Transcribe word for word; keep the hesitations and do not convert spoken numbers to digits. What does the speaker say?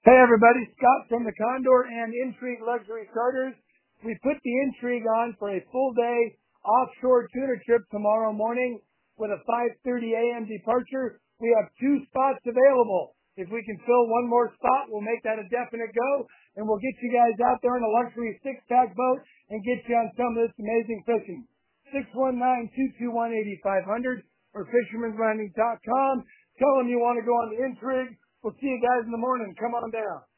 Hey everybody, Scott from the Condor and Intrigue Luxury Charters. We put the Intrigue on for a full day offshore tuna trip tomorrow morning with a five thirty a.m. departure. We have two spots available. If we can fill one more spot, we'll make that a definite go, and we'll get you guys out there in a luxury six-pack boat and get you on some of this amazing fishing. six one nine, two two one, eight five zero zero or fisherman's landing dot com. Tell them you want to go on the Intrigue. We'll see you guys in the morning. Come on down.